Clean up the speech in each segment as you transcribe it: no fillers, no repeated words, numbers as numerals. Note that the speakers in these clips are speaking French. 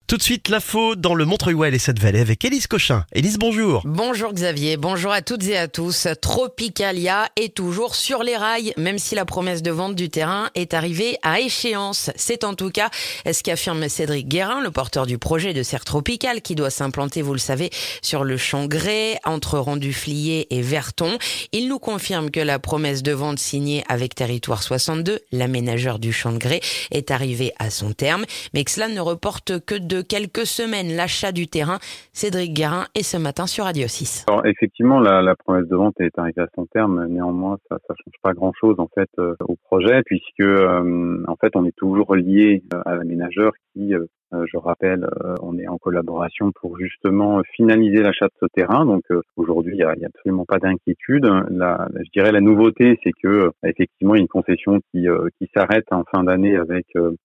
Tout de suite, l'info dans le Montreuil-Ouest et cette vallée avec Élise Cochin. Élise, bonjour. Bonjour Xavier, bonjour à toutes et à tous. Tropicalia est toujours sur les rails, même si la promesse de vente du terrain est arrivée à échéance. C'est en tout cas ce qu'affirme Cédric Guérin, le porteur du projet de serre tropicale qui doit s'implanter, vous le savez, sur le champ Grès, entre Randuflier et Verton. Il nous confirme que la promesse de vente signée avec Territoire 62, l'aménageur du champ de Grès, est arrivée à son terme, mais que cela ne reporte que de quelques semaines l'achat du terrain. Cédric Guérin est ce matin sur Radio 6. Alors effectivement, la promesse de vente est arrivée à son terme. Néanmoins, ça change pas grand-chose en fait au projet, puisque en fait on est toujours lié à l'aménageur qui, je rappelle, on est en collaboration pour justement finaliser l'achat de ce terrain. Donc aujourd'hui, il y a absolument pas d'inquiétude. Je dirais la nouveauté, c'est que effectivement, il y a une concession qui s'arrête en fin d'année avec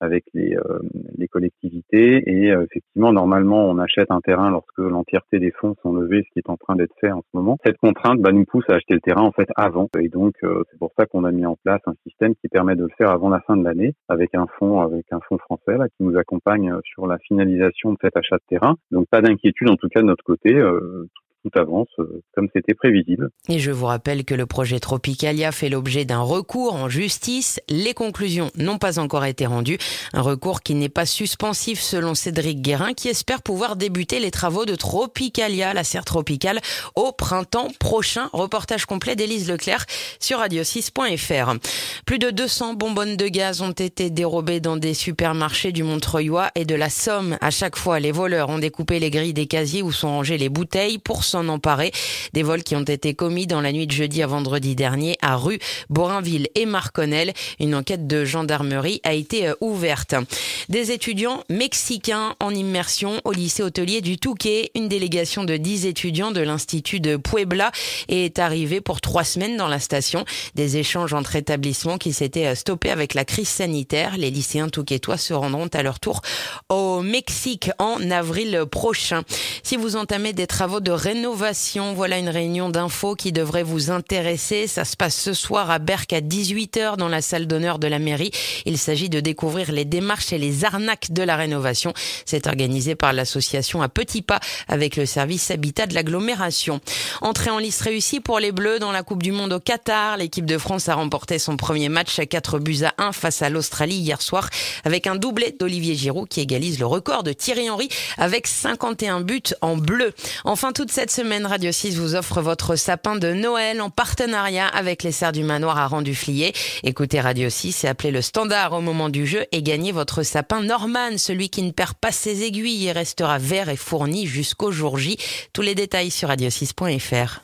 les collectivités et effectivement, normalement, on achète un terrain lorsque l'entièreté des fonds sont levés, ce qui est en train d'être fait en ce moment. Cette contrainte nous pousse à acheter le terrain en fait avant, et donc c'est pour ça qu'on a mis en place un système qui permet de le faire avant la fin de l'année avec un fonds français là qui nous accompagne sur la finalisation de cet achat de terrain. Donc pas d'inquiétude en tout cas de notre côté. Tout avance comme c'était prévisible. Et je vous rappelle que le projet Tropicalia fait l'objet d'un recours en justice. Les conclusions n'ont pas encore été rendues. Un recours qui n'est pas suspensif selon Cédric Guérin, qui espère pouvoir débuter les travaux de Tropicalia, la serre tropicale, au printemps prochain. Reportage complet d'Élise Leclerc sur radio6.fr. Plus de 200 bonbonnes de gaz ont été dérobées dans des supermarchés du Montreuil-Ouest et de la Somme. À chaque fois, les voleurs ont découpé les grilles des casiers où sont rangées les bouteilles pour s'en emparer. Des vols qui ont été commis dans la nuit de jeudi à vendredi dernier à Rue, Borainville et Marconnel. Une enquête de gendarmerie a été ouverte. Des étudiants mexicains en immersion au lycée hôtelier du Touquet. Une délégation de 10 étudiants de l'Institut de Puebla est arrivée pour 3 semaines dans la station. Des échanges entre établissements qui s'étaient stoppés avec la crise sanitaire. Les lycéens touquetois se rendront à leur tour au Mexique en avril prochain. Si vous entamez des travaux de rénovation, voilà une réunion d'infos qui devrait vous intéresser. Ça se passe ce soir à Berck à 18h dans la salle d'honneur de la mairie. Il s'agit de découvrir les démarches et les arnaques de la rénovation. C'est organisé par l'association À Petits Pas avec le service habitat de l'agglomération. Entrée en lice réussie pour les Bleus dans la Coupe du Monde au Qatar. L'équipe de France a remporté son premier match à 4-1 face à l'Australie hier soir avec un doublé d'Olivier Giroud qui égalise le record de Thierry Henry avec 51 buts en bleu. Enfin, toute cette semaine, Radio 6 vous offre votre sapin de Noël en partenariat avec les Serres du Manoir à Randuflier. Écoutez Radio 6 et appelez le standard au moment du jeu et gagnez votre sapin Norman, celui qui ne perd pas ses aiguilles et restera vert et fourni jusqu'au jour J. Tous les détails sur radio6.fr.